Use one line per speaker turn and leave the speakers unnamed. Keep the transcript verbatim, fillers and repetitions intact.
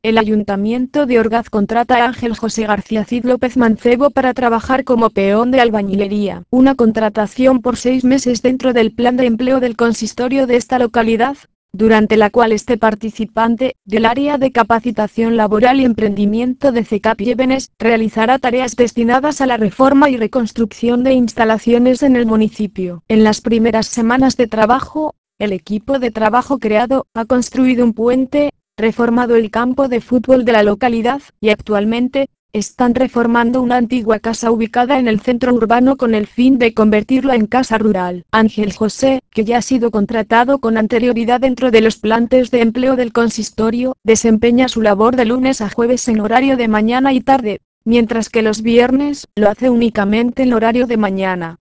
El Ayuntamiento de Orgaz contrata a Ángel José García Cid López Mancebo para trabajar como peón de albañilería. Una contratación por seis meses dentro del plan de empleo del consistorio de esta localidad, durante la cual este participante, del área de capacitación laboral y emprendimiento de CECAP Llévenes, realizará tareas destinadas a la reforma y reconstrucción de instalaciones en el municipio. En las primeras semanas de trabajo, el equipo de trabajo creado ha construido un puente, reformado el campo de fútbol de la localidad, y actualmente, están reformando una antigua casa ubicada en el centro urbano con el fin de convertirla en casa rural. Ángel José, que ya ha sido contratado con anterioridad dentro de los planes de empleo del consistorio, desempeña su labor de lunes a jueves en horario de mañana y tarde, mientras que los viernes, lo hace únicamente en horario de mañana.